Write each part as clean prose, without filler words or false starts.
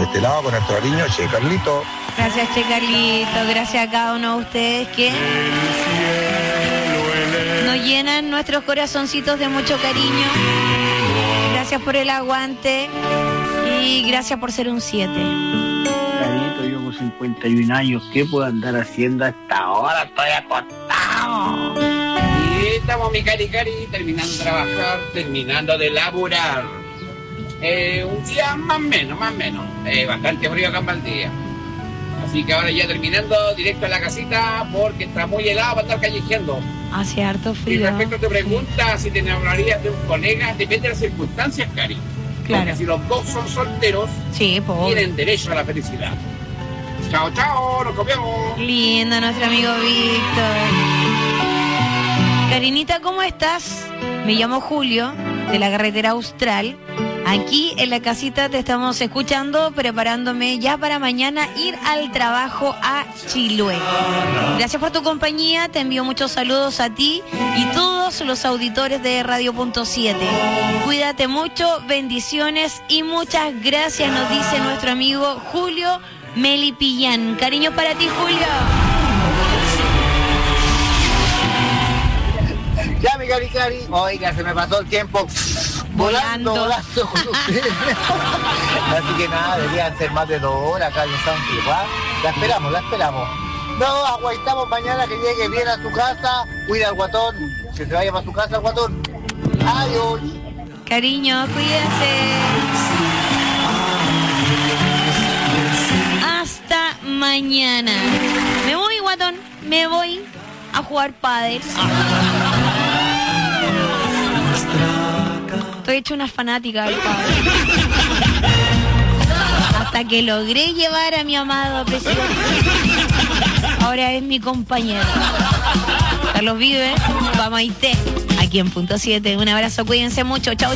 por este lado, con nuestro cariño, Che Carlito. Gracias, Che Carlito, gracias a cada uno de ustedes que nos llenan nuestros corazoncitos de mucho cariño. Gracias por el aguante y gracias por ser un 7. Carito, yo con 51 años, ¿qué puedo andar haciendo a esta hora? Estoy acostado. Y estamos, mi cari, terminando de trabajar, terminando de laburar. Un día más o menos. Bastante frío acá en Valdivia. Así que ahora ya terminando, directo a la casita, porque está muy helado para estar callejeando. Hace harto frío. Y respecto a tu pregunta, si te enamorarías de un colega, depende de las circunstancias, Cari. Claro. Porque si los dos son solteros, sí, tienen derecho a la felicidad. Chao, nos copiamos. Lindo nuestro amigo Víctor. Karinita, ¿cómo estás? Me llamo Julio, de la carretera Austral. Aquí en la casita te estamos escuchando, preparándome ya para mañana ir al trabajo a Chiloé. Gracias por tu compañía, te envío muchos saludos a ti y todos los auditores de Radio.7. Cuídate mucho, bendiciones y muchas gracias, nos dice nuestro amigo Julio Melipillán. Cariños para ti, Julio. Ya, mi cari. Oiga, se me pasó el tiempo volando con ustedes. Así que nada, deberían ser más de 2 horas acá en San Cristóbal. La esperamos. No, aguantamos mañana que llegue bien a su casa. Cuida al guatón, que se vaya para su casa el guatón. Adiós. Cariño, cuídense. Hasta mañana. Me voy, guatón. Me voy a jugar pádel. Estoy hecho una fanática del pádel. Hasta que logré llevar a mi amado presidente. Ahora es mi compañero. Carlos Vive, Pamaité, aquí en Punto 7. Un abrazo, cuídense mucho. Chao.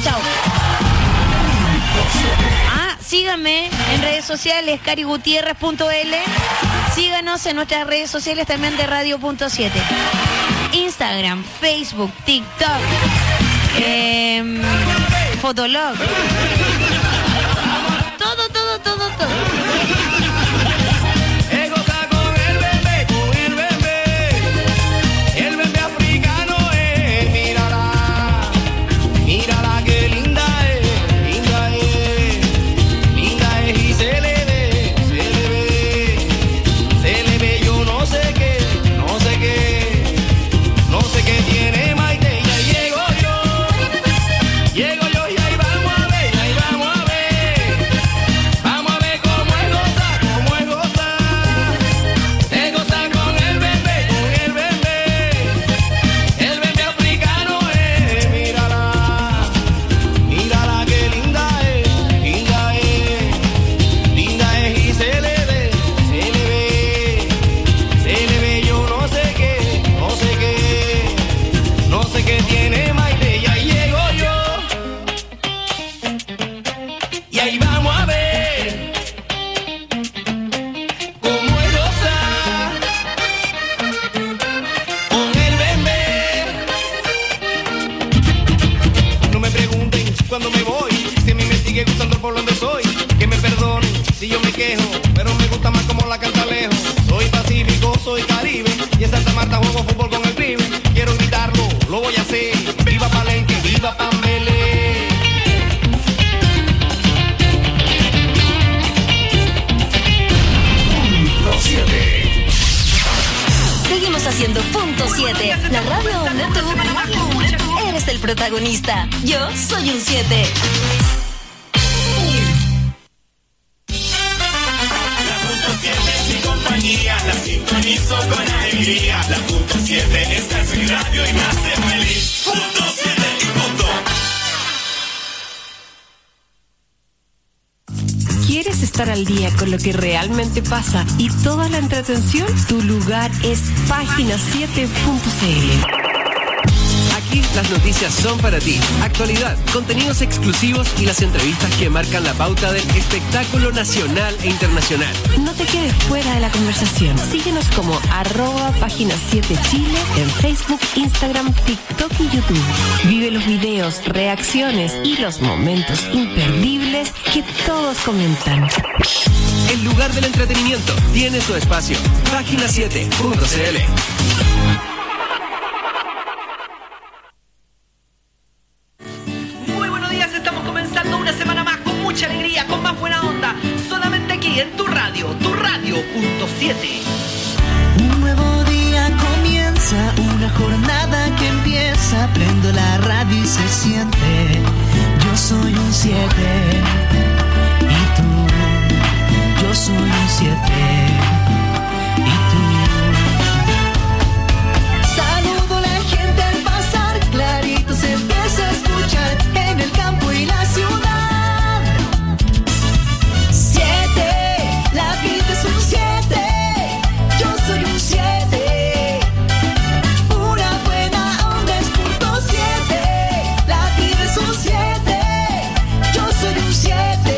Síganme en redes sociales, carigutierrez.l. Síganos en nuestras redes sociales también de Radio.7. Instagram, Facebook, TikTok, Fotolog. Todo. Protagonista. Yo soy un 7. La Punto 7 es mi compañía, la sintonizo con alegría. La Punto 7 está en mi radio y me hace feliz. Punto 7 y punto. ¿Quieres estar al día con lo que realmente pasa y toda la entretención? Tu lugar es página7.cl. Aquí Aquí las noticias son para ti. Actualidad, contenidos exclusivos y las entrevistas que marcan la pauta del espectáculo nacional e internacional. No te quedes fuera de la conversación. Síguenos como @Página 7 Chile en Facebook, Instagram, TikTok y YouTube. Vive los videos, reacciones y los momentos imperdibles que todos comentan. El lugar del entretenimiento tiene su espacio. Página7.cl. Muy buenos días, estamos comenzando una semana más con mucha alegría, con más buena onda, solamente aquí en tu radio, .7. Un nuevo día comienza, una jornada que empieza, prendo la radio y se siente, yo soy un 7, y tú, yo soy un 7, y tú. Saludo a la gente al pasar, clarito se empieza a escuchar en el campo y la ciudad. 7, la vida es un 7, yo soy un 7. Una buena onda es .7, la vida es un 7, yo soy un 7.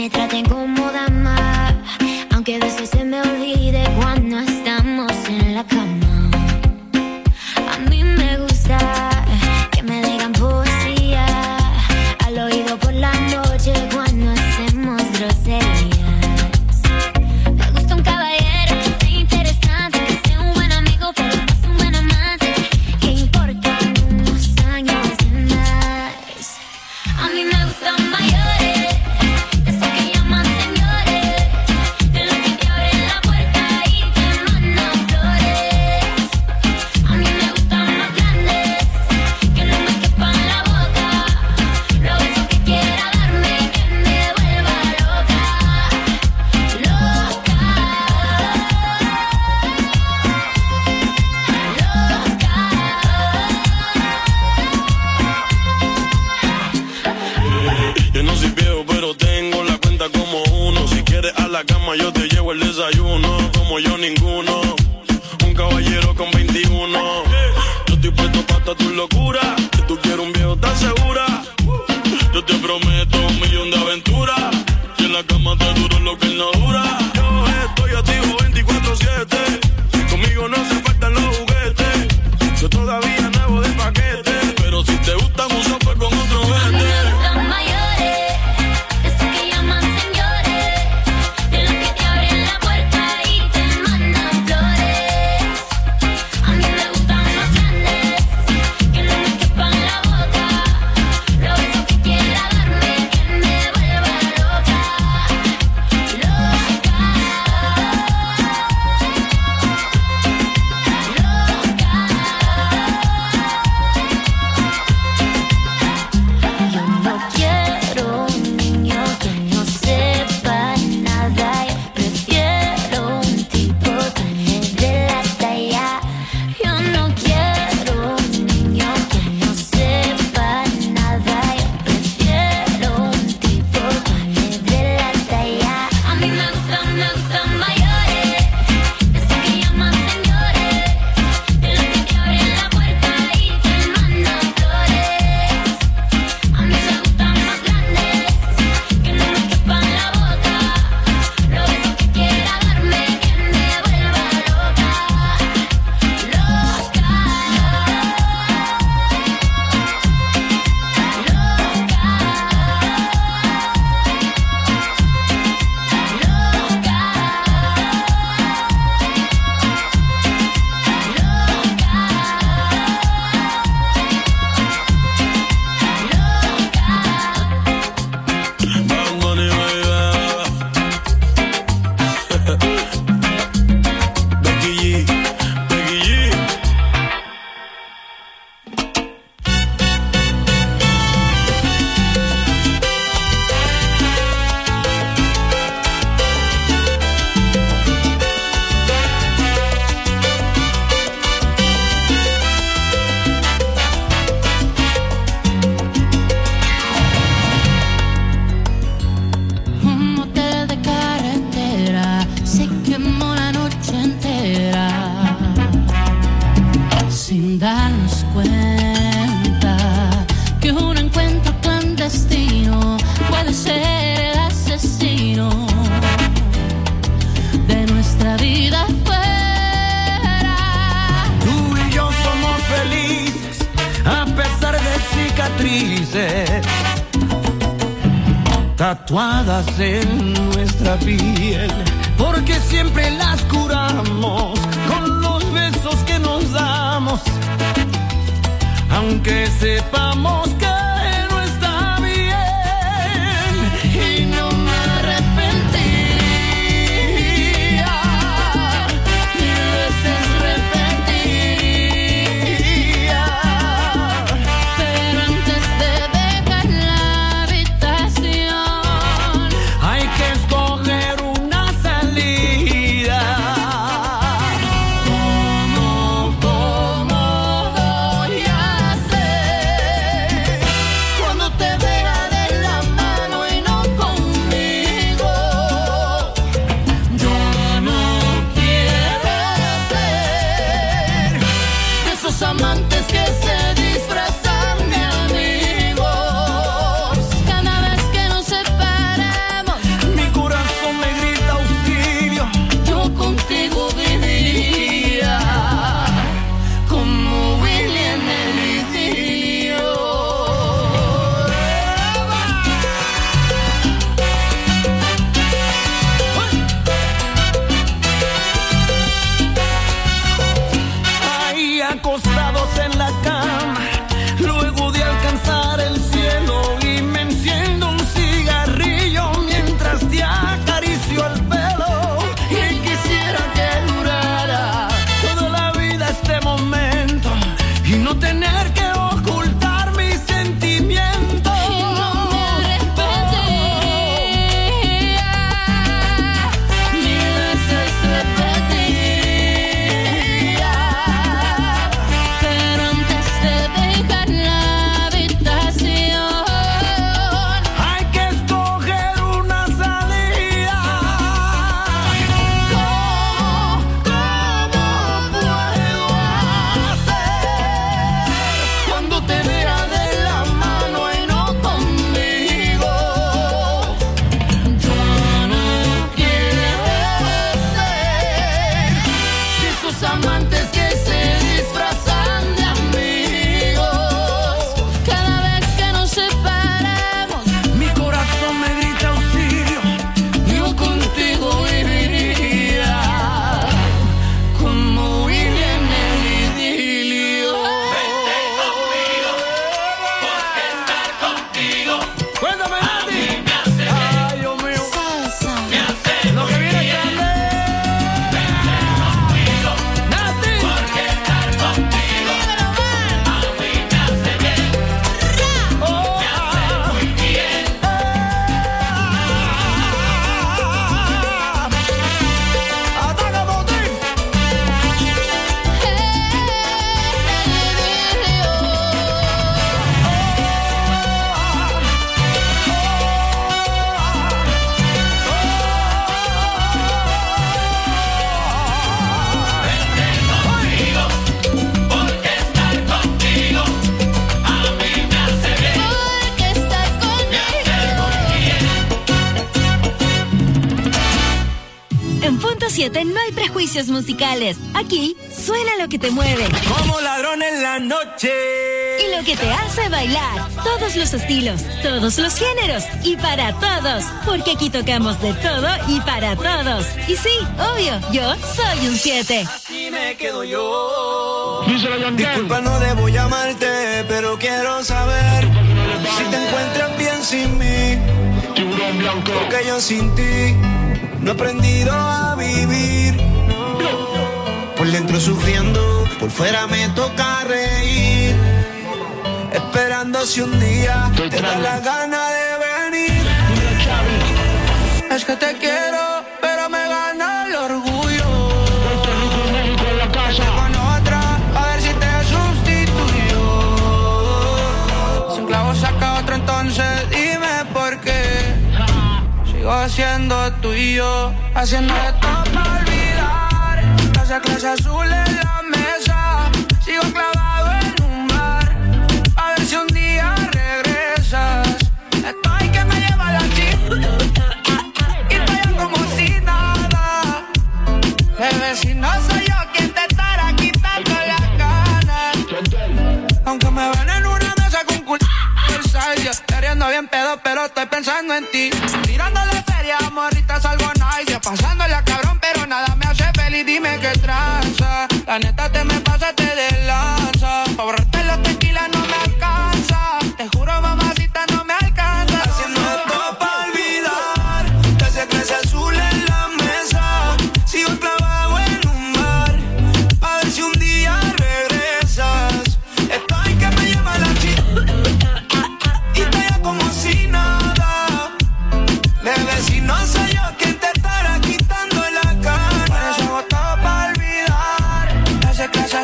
me traten como dama, aunque a veces se me olvide cuando estamos en la cama. A mí me gusta que me digan poesía al oído por la noche cuando hacemos groserías. Me gusta un caballero que sea interesante, que sea un buen amigo, pero más un buen amante, que importan unos años de más. A mí me gustan mayores, esos que llaman señores, de los que te abren la puerta y te mandan flores. A mí me gustan más grandes, que no me quepan la boca, los besos que quiera darme, que me vuelva loca, loca, Yo no soy viejo, pero tengo la cuenta como uno. Si quieres a la cama, yo te llevo el desayuno. Como yo, ninguno. Un caballero con 21. Yo estoy puesto para tu locura. Que tú quieres un viejo, ¿estás segura? Yo te prometo 1.000.000 de aventuras. Y en la cama te duro lo que él no dura. Yo estoy activo 24/7. Conmigo no se faltan los juguetes. Yo todavía nuevo de paquete. Pero si te gustan uso pues con otro vende. los mayores, esos que llaman señores, de los que te abren la puerta y te mandan flores. A mí me gustan más grandes, que no me quepan la boca, los besos que quiera darme, que me vuelva loca, loca, Yo no quiero un niño que no sepa nada. Yo prefiero un tipo que me dé la talla. Yo no quiero un niño que no sepa nada. Yo prefiero un tipo que me dé la talla. A mí me gustan mayores, esos que llaman señores, de los que te abren la puerta y te mandan flores. A mí me gustan más grandes, que no me quepan la boca, los besos que quiera darme, que me vuelva loca, loca, Bad Bunny, baby. Becky G, Becky G. un motel de carretera se quemó la noche entera, sin darnos cuenta que un encuentro clandestino puede ser el asesino de nuestra vida fuera. Tú y yo somos felices a pesar de cicatrices tatuadas en nuestra piel, porque siempre las curamos con los besos que nos damos, aunque sepamos que no está bien. Y no me arrepentiría, mil veces repetiría, Pero antes de dejar la habitación, hay que escoger una salida. ¿Cómo voy a hacer cuando te vea de la mano y no conmigo? Yo no quiero ser de esos amantes que se disfrazan de amigos. cada vez que nos separamos, recostados en la cama, luego de alcanzar el cielo, y me enciendo un cigarrillo mientras te acaricio el pelo. Y quisiera que durara toda la vida este momento y no tener que ocultar mis sentimientos. Y no me arrepentiría, mil veces repetiría, pero antes de dejar la habitación hay que escoger una salida. ¿Cómo puedo hacer cuando te vea de la mano y no conmigo? yo no quiero ser Si esos amantes que se disfrazan de amigos, cada vez que nos separamos. mi corazón me grita auxilio, yo contigo viviría como William el idilio. Cuéntame, Nati. Ay, Dios mío. Lo que viene es grande. Nati. Ataca, Motín. Porque estar contigo. En Punto 7 no hay prejuicios musicales. Aquí suena lo que te mueve Como ladrón en la noche. y lo que te hace bailar. Todos los estilos, todos los géneros y para todos. Porque aquí tocamos de todo y para todos. Y sí, obvio, yo soy un 7. Así me quedo yo. Disculpa, no debo llamarte, pero quiero saber si te encuentras bien sin mí. Porque yo sin ti no he aprendido a vivir. Por dentro sufriendo, por fuera me toca reír. Esperando si un día te da la gana de venir. Es que te quiero, pero me gana el orgullo. Vete con otra, a ver si te sustituyo. Si un clavo saca otro, entonces dime por qué. Sigo siendo tuyo, haciendo de todo para olvidar. Esa clase azul en la mesa, sigo clavado en un bar. A ver si un día regresas. Estoy que me lleva la chica y estoy como si nada. Bebé, si no soy yo quien te estará quitando las ganas. Aunque me ven en una mesa con culo queriendo bien pedo, pero estoy pensando en ti. Tirándole feria, morritas, algo nice. Pasándola cabrón, pero nada me hace feliz. Dime qué tranza. La neta te me pasaste de lanza. Pa' borrarte los tequilas no me alcanza. Te juro, mamacita, no me alcanza. Haciendo esto pa' olvidar. Te hace clase azul en la mesa. Sigo clavado en un bar. A ver si un día regresas. Estoy que me llama la chica y estoy como si nada. Bebé, si no soy yo quien te estará quitando la cara. Por eso hago todo pa' olvidar. Hace clase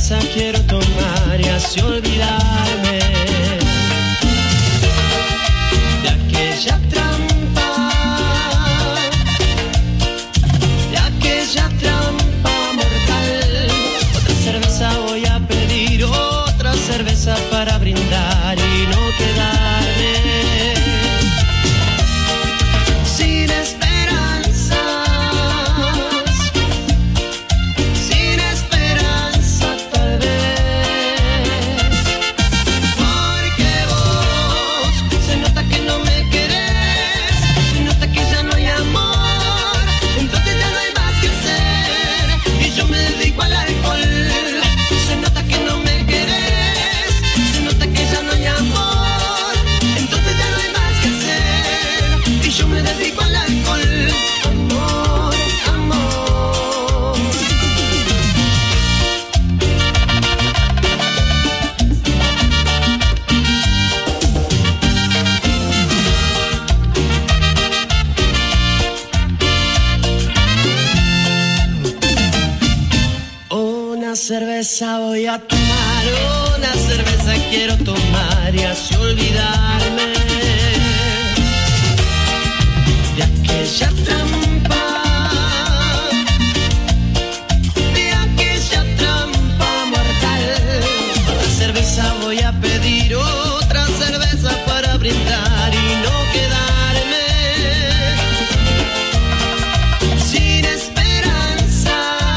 cerveza quiero tomar y así olvidarme de aquella trampa mortal. Otra cerveza voy a pedir, otra cerveza para brindar y no quedarme sin esperanzas, sin esperanza tal vez, porque vos se nota que no me querés, se nota que ya no hay amor, entonces ya no hay más que hacer y yo me dedico al alcohol. Se nota que no me querés, se nota que ya no hay amor, entonces ya no hay más que hacer y yo me dedico al alcohol. Amor, amor. Una cerveza voy a tomar, una cerveza quiero tomar y así olvidarme de aquella trampa, de aquella trampa mortal. Otra cerveza voy a pedir, otra cerveza para brindar y no quedarme sin esperanzas,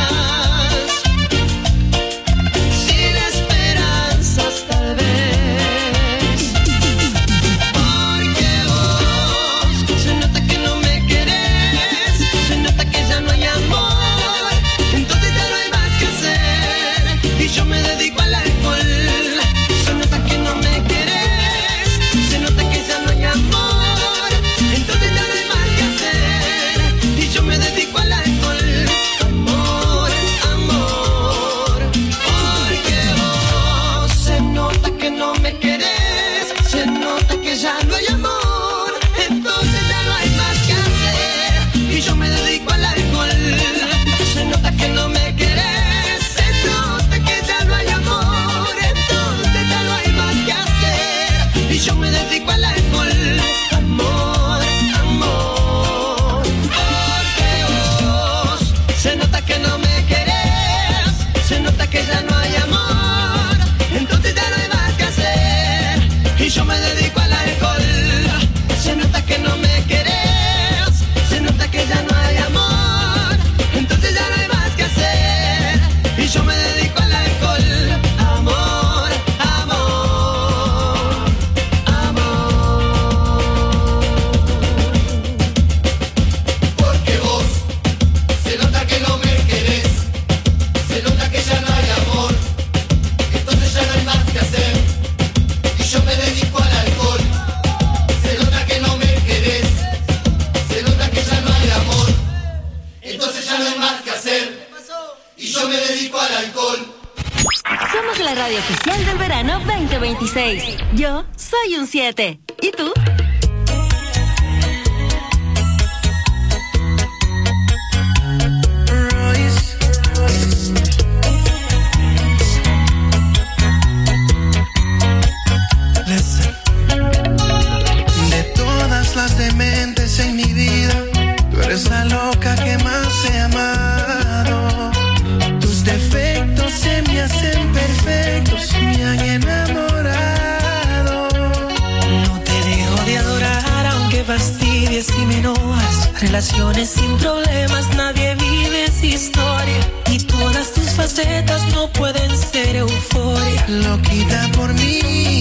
sin esperanzas tal vez, porque vos se nota que no me querés, se nota que ya no hay amor, entonces ya no hay más que hacer y yo me dedico al alcohol. Se nota que no me querés, se nota que ya no hay amor, entonces ya no hay más que hacer y yo me dedico al alcohol. Amor, amor, porque vos se nota que no me querés, se nota que ya no hay amor, entonces ya no hay más que hacer y yo me dedico al alcohol. Se nota que no me querés, se nota que ya no hay amor, entonces ya no hay más que hacer y yo me dedico al alcohol. Amor, amor, porque vos se nota que no me querés, se nota que ya no hay amor, entonces ya no hay más que hacer y yo me dedico al alcohol. Se nota que no me querés, se nota que ya no hay amor, entonces ya no hay más que hacer y yo me dedico al alcohol. Amor, amor, amor. Porque vos se nota que no me querés, se nota que ya no hay amor, entonces ya no hay más que hacer y yo me dedico al alcohol. Se nota que no me querés, se nota que ya no hay amor, entonces ya no hay más que hacer y yo me dedico al alcohol. Somos la radio oficial del verano 2026. Yo soy un 7. ¿Y tú? De todas las dementes en mi vida, tú eres la loca que más he amado. Tus defectos se me hacen perfectos, me han enamorado. No te dejo de adorar aunque fastidies y me enojas. Relaciones sin problemas, nadie vive esa historia. Y todas tus facetas no pueden ser euforia. Loquita por mí,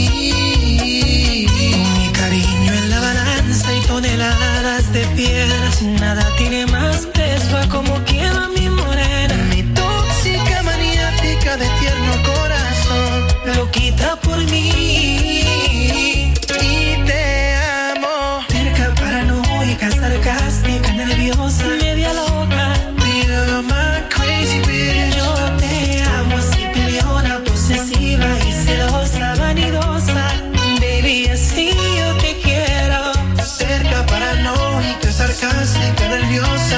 con mi cariño en la balanza y toneladas de piedras. Nada tiene más peso a como quema mi morena. Mi tóxica maniática de tierno corazón. Loquita por mí y te amo. Terca, paranoica, sarcástica, nerviosa, media loca. You're my crazy bitch. Yo te amo así, peleona, posesiva y celosa, vanidosa. Baby, así yo te quiero. Cerca, paranoica, sarcástica, nerviosa.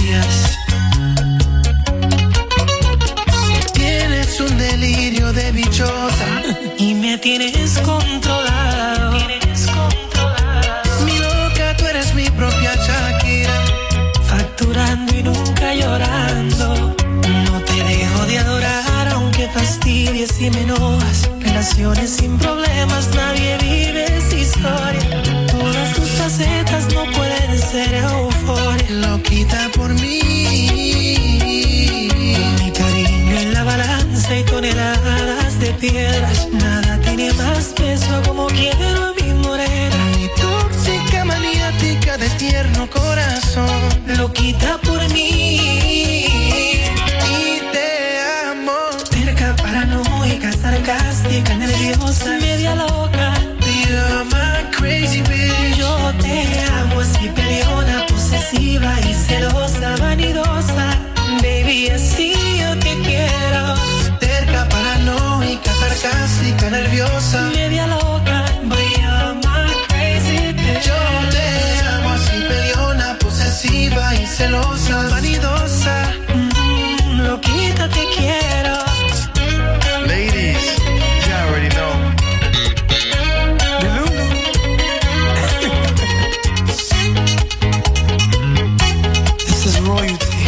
días. Tienes un delirio de bichota y me tienes controlado. Mi loca, tú eres mi propia Shakira, facturando y nunca llorando. No te dejo de adorar aunque fastidies y me enojas. Relaciones sin problemas, nadie vive esa historia. Todas tus facetas no pueden ser euforia. Loquita por mí, mi cariño en la balanza y toneladas de piedras. Nada tiene más peso como quiero a mi morena. Mi tóxica maniática de tierno corazón. Loquita por mí y te amo. Terca, paranoica, sarcástica, nerviosa, media loca. You're my crazy bitch. Yo te amo así, peleona, posesiva y celosa, vanidosa. Baby, así yo te quiero. Terca, paranoica, sarcástica, nerviosa, media loca. But you're my crazy bitch. Yo te amo así, peleona, posesiva y celosa, vanidosa. Loquita, te quiero. Ladies, you already know. This is royalty.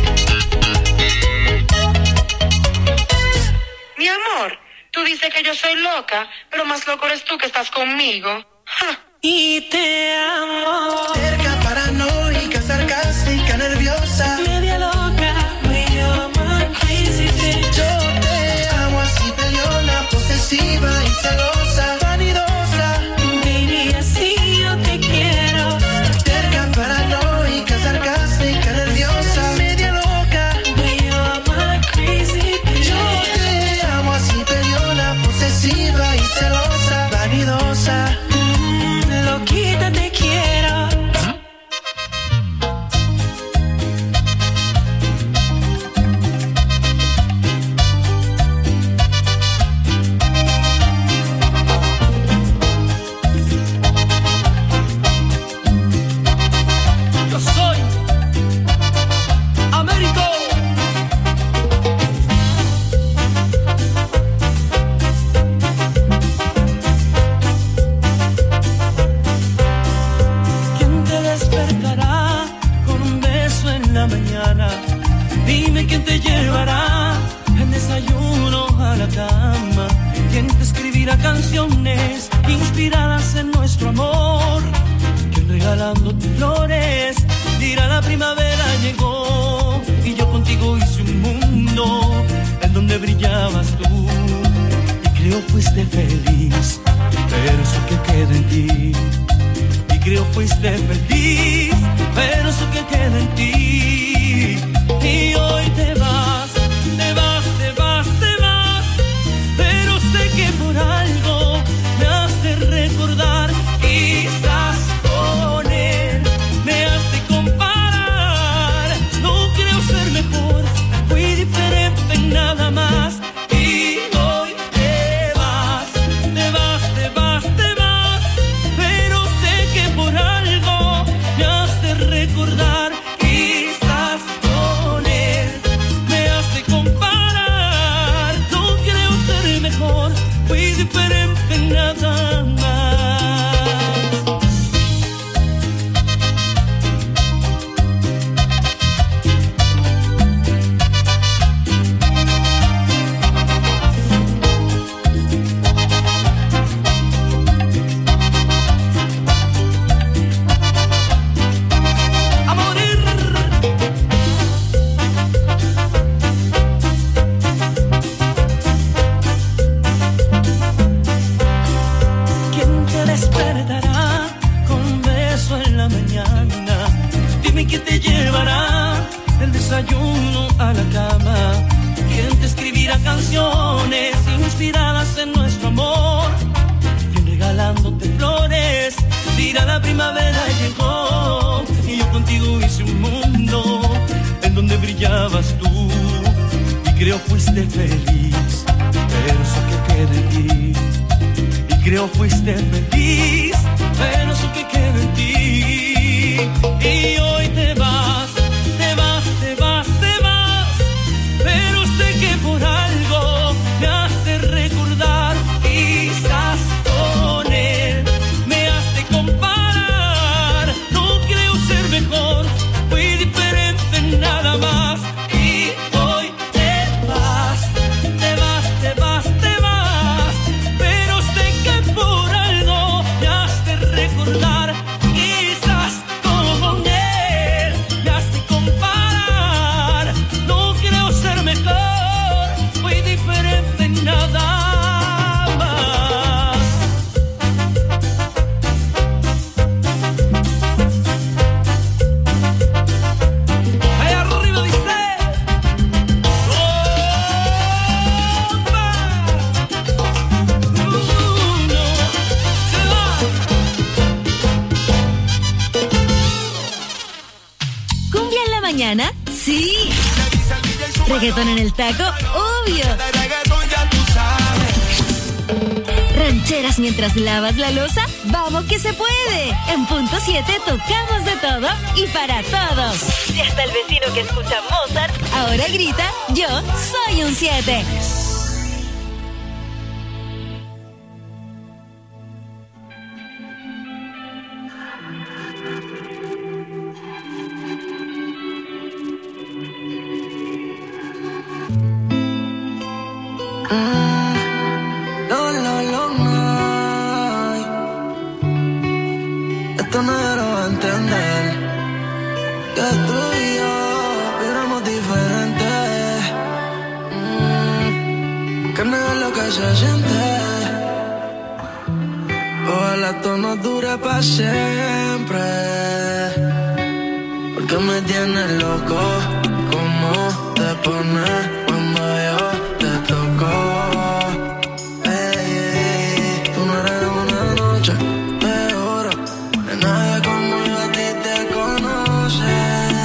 Mi amor, tú dices que yo soy loca, pero más loco eres tú que estás conmigo. ¡Ja! Y te amo. Terca, paranoica, sarcástica, nerviosa, media loca. You're my crazy bitch. Yo te amo así, peleona, posesiva y celosa, vanidosa. Baby, así yo te quiero. Terca, paranoica, sarcástica, nerviosa, media loca. You're my crazy bitch. Yo te amo así, peleona, posesiva y celosa, vanidosa. Loquita, te quiero. Yo soy Américo. ¿Quién te despertará con un beso en la mañana? Dime quién te llevará el desayuno a la cama. ¿Quién te escribirá canciones inspiradas en nuestro amor? ¿Quién regalándote flores dirá la primavera llegó? Y yo contigo hice un mundo en donde brillabas tú. Y creo fuiste feliz, pero eso que queda en ti. Y creo fuiste feliz, pero eso que queda en ti. Y hoy te vas, te vas, te vas, te vas. Pero sé que por algo me has de recordar. Quizás con él me has de comparar. No creo ser mejor, fui diferente en nada más. Y hoy te vas, te vas, te vas, te vas. Pero sé que por algo me has de recordar. Quizás con él me has de comparar. No creo ser mejor, fui diferente en nada más. A morir. ¿Quién te despertará con un beso en la mañana? Dime quién te llevará el desayuno a la cama. ¿Quién te escribirá canciones inspiradas en nuestro amor? ¿Quién regalándote flores dirá la primavera llegó? Y yo contigo hice un mundo en donde brillabas tú. Y creo fuiste feliz, pero eso que queda en ti. Y creo fuiste feliz, pero eso que queda en ti. Y hoy te vas, te vas. mañana? Sí. Reggaetón en el taco, obvio. Rancheras mientras lavas la loza, vamos que se puede. En punto 7 tocamos de todo y para todos. Y hasta el vecino que escucha Mozart ahora grita, yo soy un 7. Esto no lo va a entender, que tú y yo vibramos diferentes, que no es lo que se siente. Ojalá esto nos dure para siempre, porque me tienes loco. ¿Cómo te pones cuando yo te toco? Tú no eres una noche de oro, de nadie como yo a ti te conoce.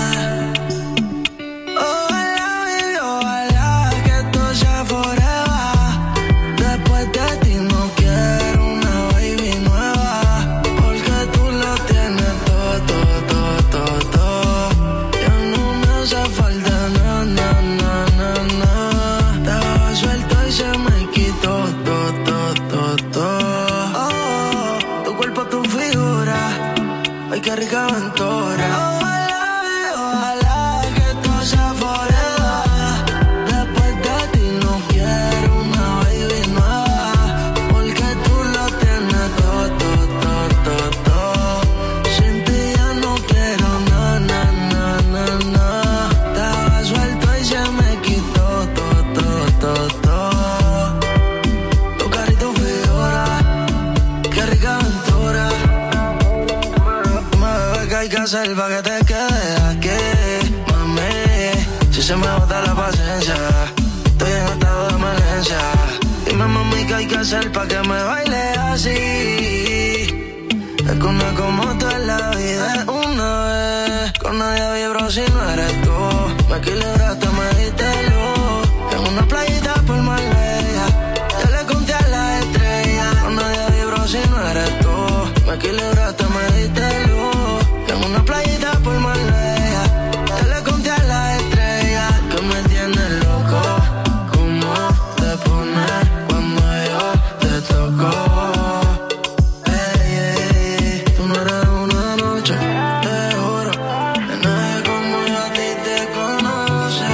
Ojalá, baby, ojalá que esto sea forever. Después de ti no quiero una baby nueva, porque tú lo tienes todo, todo, todo, todo. Ya no me hace falta nada, nada, nada, nada. Estaba suelto y se me quitó todo, todo, todo, todo. Oh, tu cuerpo, tu figura, ay, qué rica aventura. Ojalá que esto sea forever. Después de ti no quiero una baby nueva, porque tú lo tienes todo, todo, todo, todo. Sin ti ya no quiero nada, nada, nada, nada. Estaba suelto y se me quitó todo, todo, todo, todo. Tu cara y tu figura, qué rica aventura. ¿Qué hay que hacer pa' que te quedes aquí, mami? Si se me agota la paciencia, estoy en estado de emergencia. Dime, mami, ¿qué hay que hacer pa' que me baile así? Es que una como tú en la vida es una vez. Con nadie vibro si no eres tú. Me equilibraste, me diste luz. En una playita por Marbella, ya le conté a la estrella. Con nadie vibro si no eres tú. Me equilibraste, me diste luz. En una playita por Marbella, ya le conté a la estrella. Que me tienes loco, ¿cómo te pones cuando yo te toco? Tú no eres una noche de oro, de nadie como yo a ti te conoce.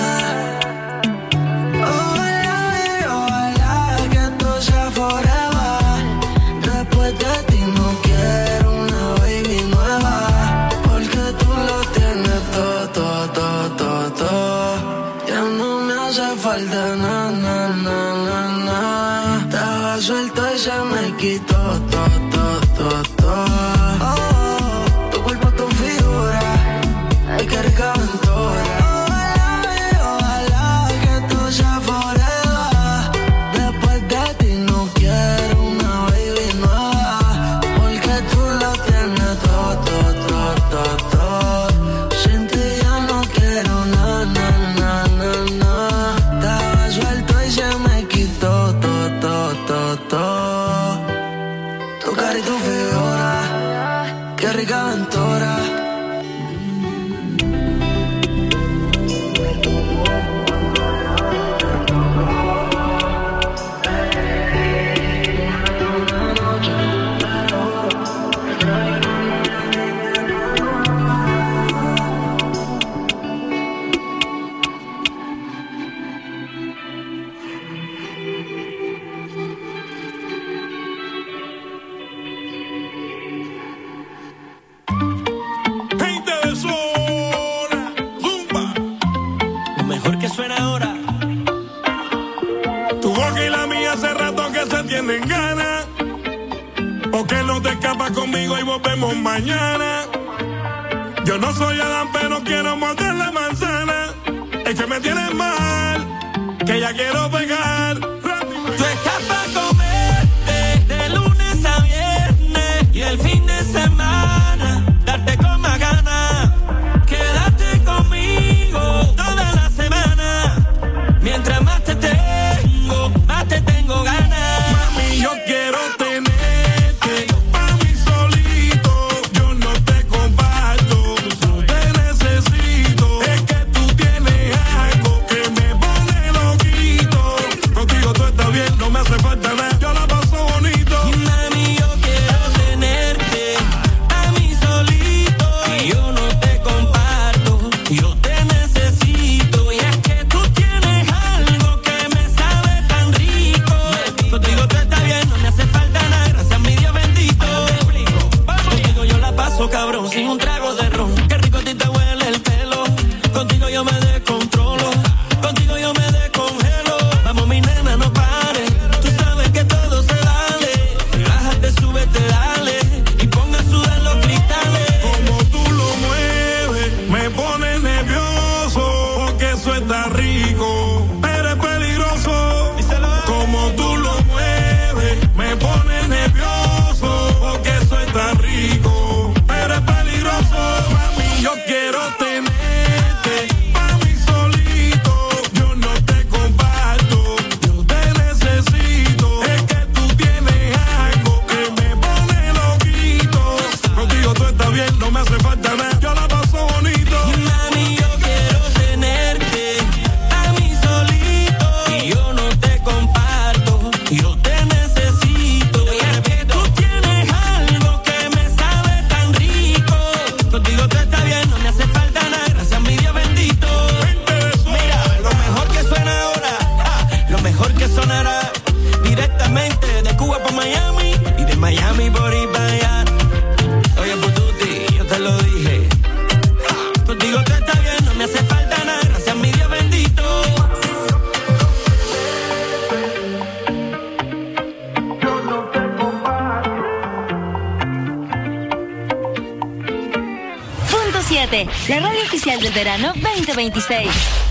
Ojalá que esto sea forever. Después de ti no quiero una baby nueva, porque tú lo tienes todo, todo, todo, todo, todo. Ya no me hace falta nada, nada, nada, nada. Estaba suelto y se me quitó todo, todo, todo, todo. Oh, tu cuerpo, tu figura, ay, qué rica aventura. Ojalá que esto sea forever. Después de ti no quiero una baby nueva, porque tú lo tienes todo, todo, todo, todo, todo. Sin ti ya no quiero nada, nada, nada, nada. Estaba suelto y se me quitó todo, todo, todo, todo. Tu cara y tu figura, qué rica aventura. Gente de zona, zumba. Lo mejor que suena ahora. Tu boca y la mía hace rato que se tienen ganas. O que no te escapas conmigo y volvemos mañana. Yo no soy Adán, pero quiero morder la manzana. Es que me tienes mal, que ya quiero pegar. Tú estás pa' comerte de lunes a viernes y el fin de semana darte con más ganas. Quédate con 7, la radio oficial del verano 2026.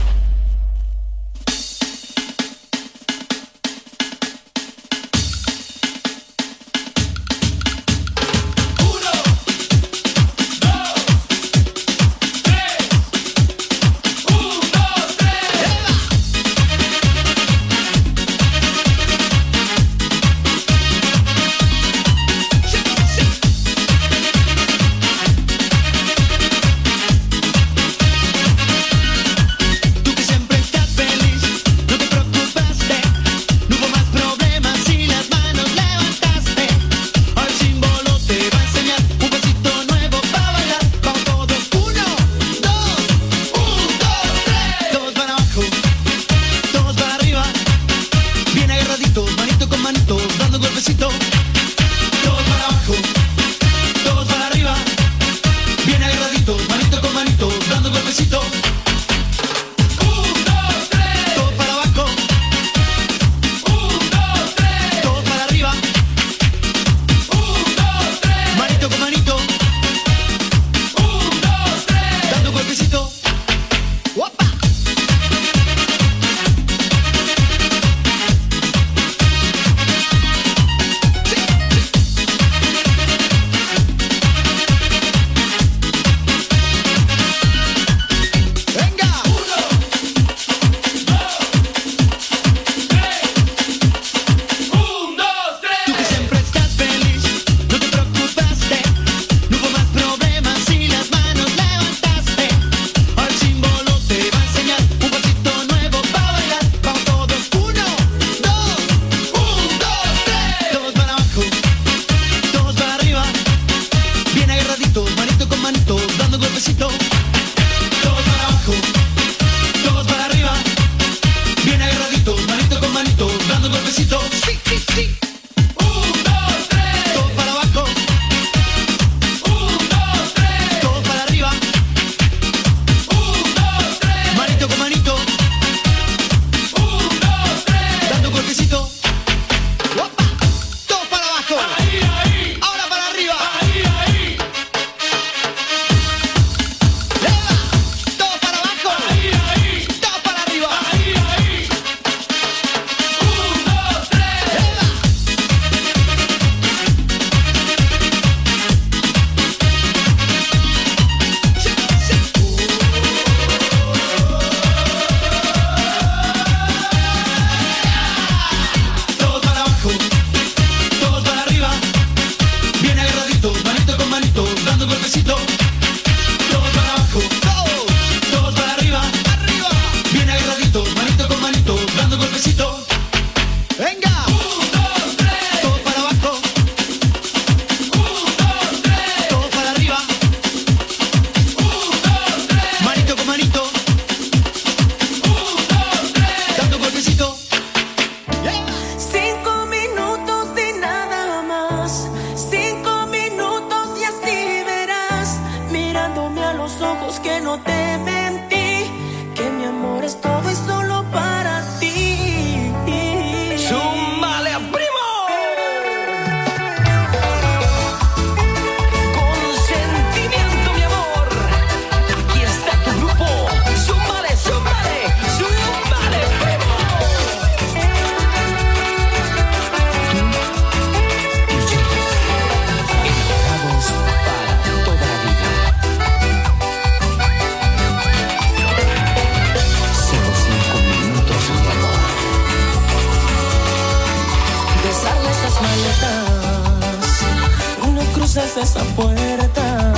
esa puerta.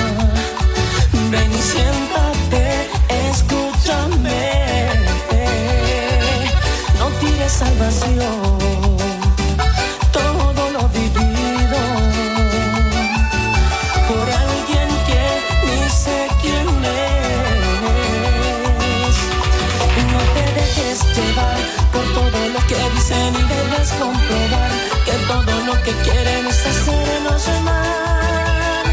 Ven y siéntate, escúchame. No tires al vacío todo lo vivido por alguien que ni sé quién es. No te dejes llevar por todo lo que dicen y debes comprobar que todo lo que quieren es hacernos mal.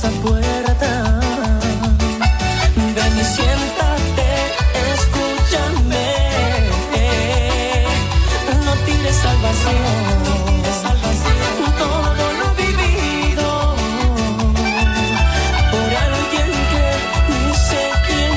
esa puerta. Ven y siéntate, escúchame. No tires al vacío. Todo lo vivido por alguien que ni sé quién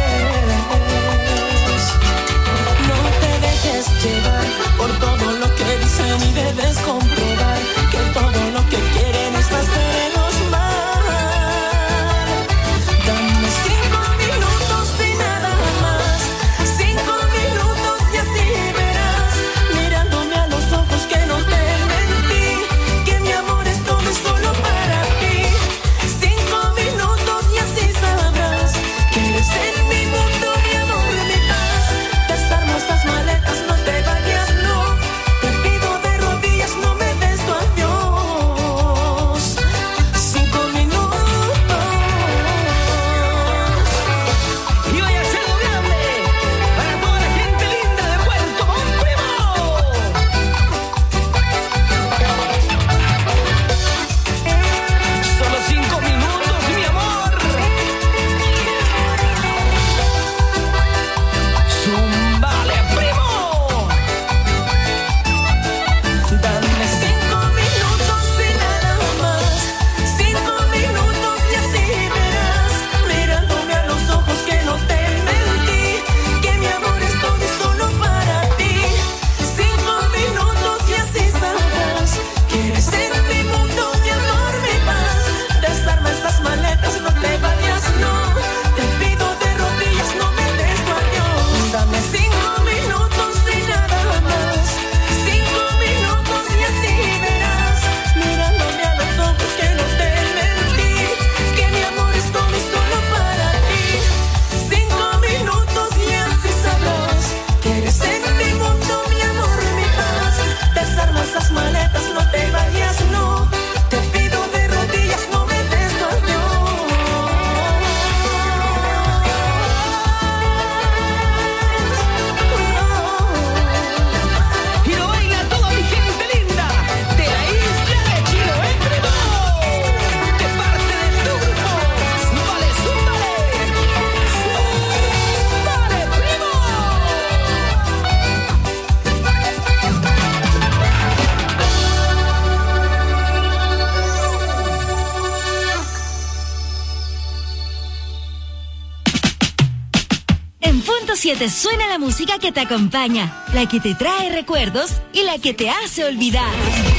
es. No te dejes llevar por todo lo que dicen y debes comprobar que todo lo que quieren es hacernos mal. Dame 5 minutos y nada más, 5 minutos y así verás, mirándome a los ojos que no te mentí, que mi amor es todo y solo para ti. 5 minutos y así sabrás que eres en mi mundo, mi amor, mi paz. Desarma esas maletas, no te vayas, no. Te pido de rodillas, no me des tu adiós. 5 minutos. Y voy a hacerlo grande para toda la gente linda de Puerto Montt. Solo 5 minutos, mi amor. Zumbale, primo. Dame 5 minutos y nada más, 5 minutos y así verás, mirándome a los ojos que no te mentí, que mi amor es todo y solo para ti. 5 minutos y así sabrás que eres en mi mundo, mi amor, mi paz. Desarma estas maletas, no te vayas, no. Te pido de rodillas, no me des tu adiós. Dame 5 minutos y nada más, 5 minutos y así verás, mirándome a los ojos que no te mentí, que mi amor es todo y solo para ti. 5 minutos y así sabrás que eres en mi mundo, mi amor, mi paz. Desarma esas maletas, no te vayas, no. Te pido de rodillas, no me des tu adiós. Y lo baila toda mi gente linda de la isla de Chiloé, primo. De parte del grupo Zúmbale, Zúmbale. Zúmbale, primo. En Punto 7 suena la música que te acompaña, la que te trae recuerdos y la que te hace olvidar.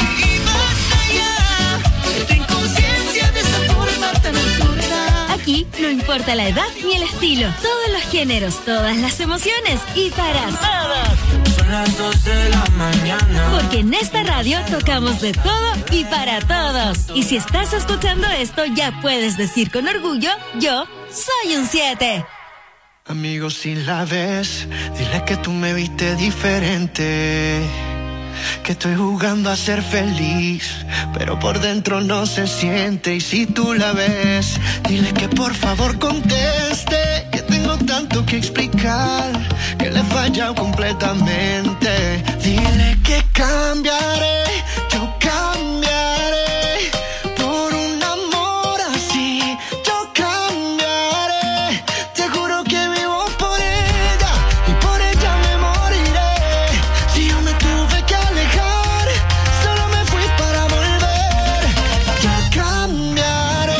Ten conciencia de esa forma tan absurda. Aquí no importa la edad ni el estilo, todos los géneros, todas las emociones y para todos. Son las 2 de la mañana. Porque en esta radio tocamos de todo y para todos. Y si estás escuchando esto, ya puedes decir con orgullo, yo soy un 7. Amigo, si la ves, dile que tú me viste diferente, que estoy jugando a ser feliz, pero por dentro no se siente. Y si tú la ves, dile que por favor conteste, que tengo tanto que explicar, que le he fallado completamente. Dile que cambiaré, yo cambiaré por un amor así. Yo cambiaré, te juro que vivo por ella y por ella me moriré. Si yo me tuve que alejar, solo me fui para volver. Ya cambiaré.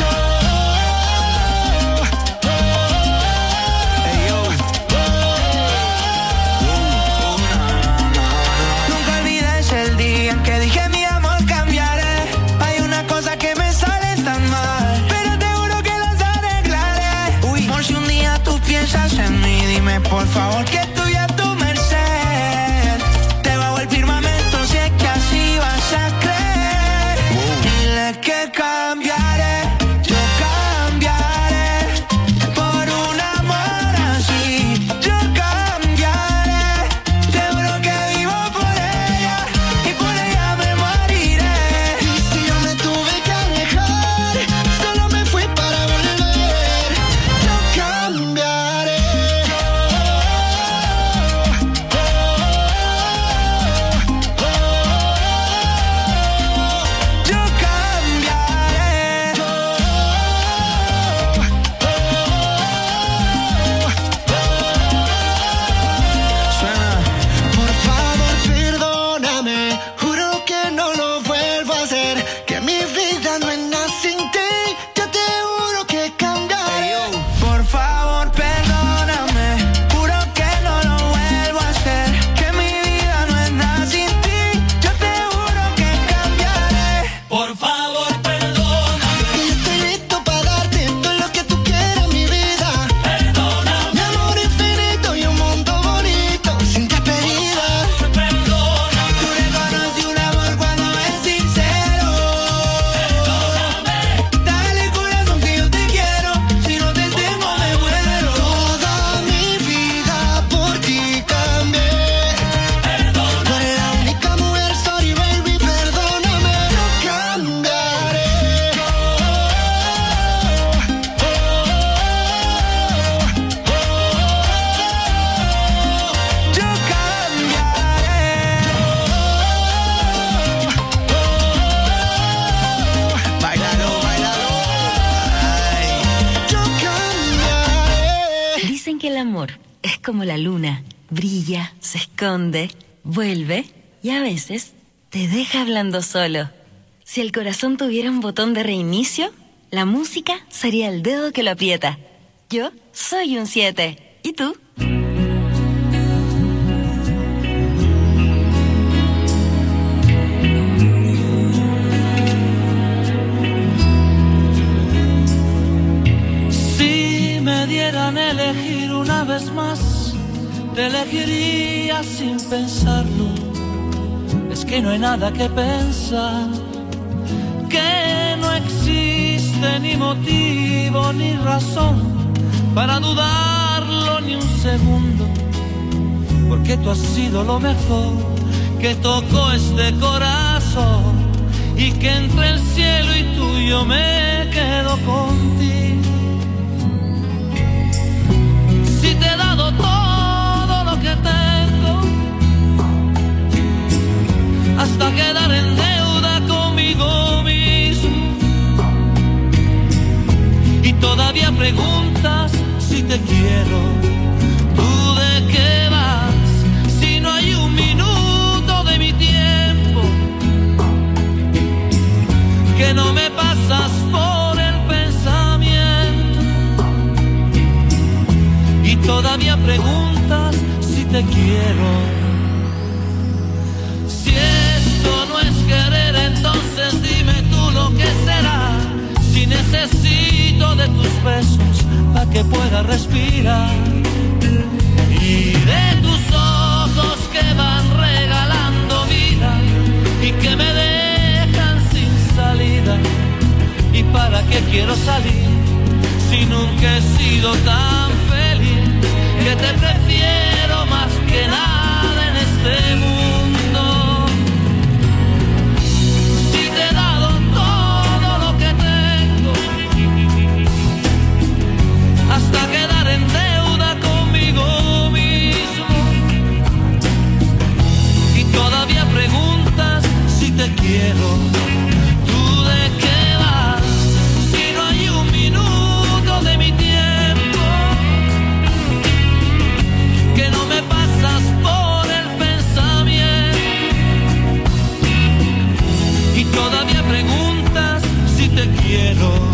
Nunca olvides el día en que dije mi amor cambiaré. Hay una cosa que me sale tan mal, pero te juro que las arreglaré. Uy, por si un día tú piensas en mí, dime por favor que estoy a tu merced. Te bajo el firmamento, sé que así vas a creer. Dile que cambiaré, yo cambiaré por un amor así. Yo cambiaré, te juro que vivo por ella y por ella me moriré. Y si yo me tuve que alejar, solo me fui para volver. Yo cambiaré. como la luna. Brilla, se esconde, vuelve y a veces te deja hablando solo. Si el corazón tuviera un botón de reinicio, la música sería el dedo que lo aprieta. Yo soy un 7. ¿Y tú? Si me dieran elegir una vez más, te elegiría sin pensarlo. Es que no hay nada que pensar, que no existe ni motivo ni razón para dudarlo ni un segundo, porque tú has sido lo mejor que tocó este corazón, y que entre el cielo y tú yo me quedo contigo. Si te he dado todo lo que tengo, hasta quedar en deuda conmigo mismo, y todavía preguntas si te quiero, ¿tú de qué vas? Si no hay un minuto de mi tiempo que no me pasas por el pensamiento, y todavía preguntas si te quiero. Si esto no es querer, entonces dime tú lo que será. Si necesito de tus besos para que pueda respirar, y de tus ojos que van regalando vida y que me dejan sin salida. ¿Y para qué quiero salir si nunca he sido tan feliz? Que te prefiero más que nada en este mundo. Si te he dado todo lo que tengo, hasta quedar en deuda conmigo mismo, y todavía preguntas si te quiero, ¿tú de qué vas? Si no hay un minuto de mi tiempo que no me pasas por el pensamiento, y todavía preguntas si te quiero.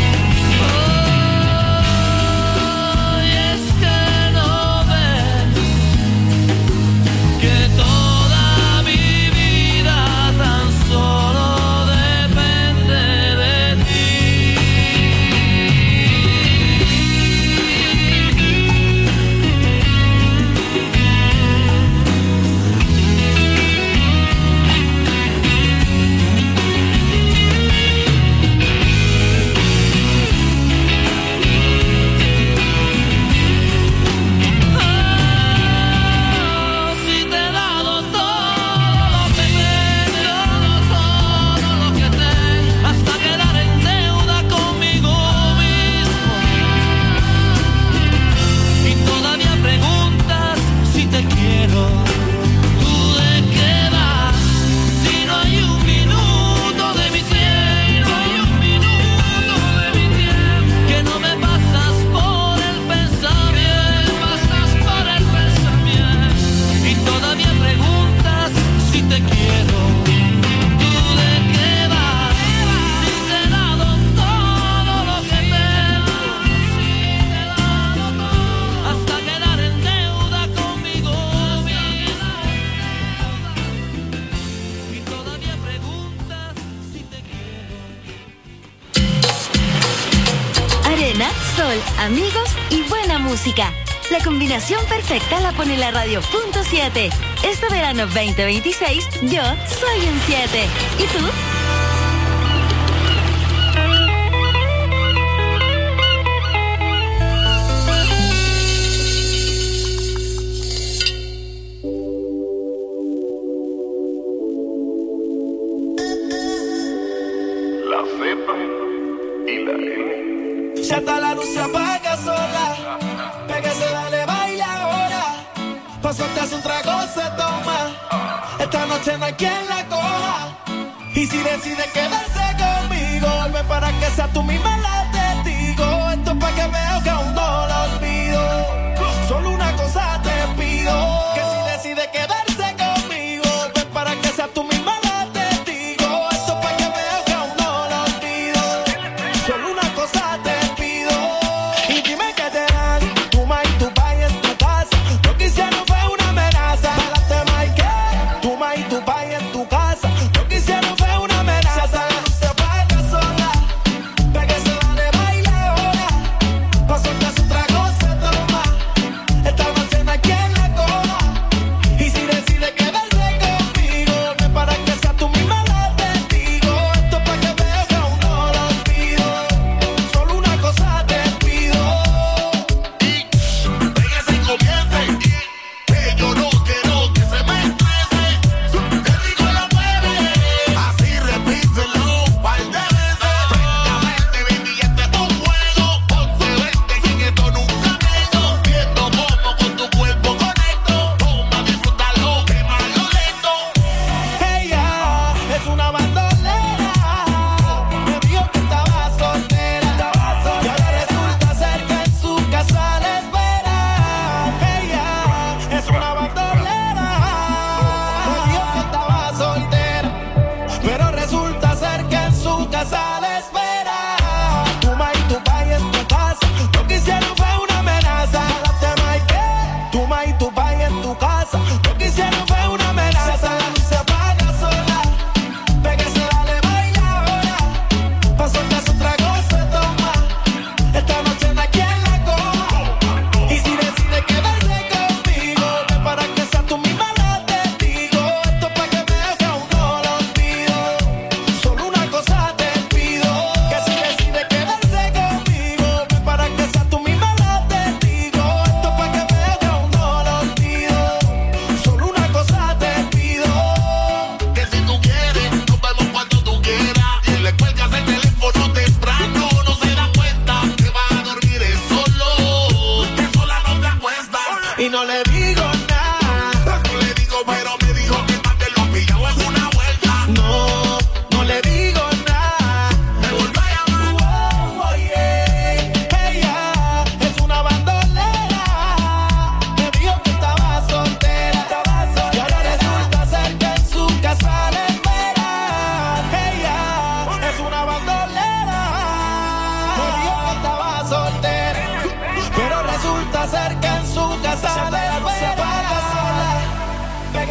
Amigos y buena música. La combinación perfecta la pone la radio.7. Este verano 2026, yo soy un 7. ¿Y tú? La cepa y la N. Ya está la luz, se apaga sola. Pégase, dale, baila ahora. Pásate, hace un trago, se toma. Esta noche no hay quien la coja. Y si decide quedarse conmigo, vuelve para que sea tú misma la testigo. Esto es para que vea que aún no lo olvido. Solo una cosa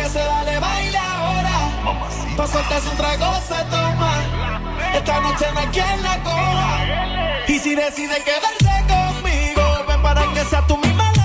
se dale, baila ahora. Pa' soltarse un trago se toma. Esta noche no hay quien la coja. Y si decide quedarse conmigo, ven para que sea tú misma la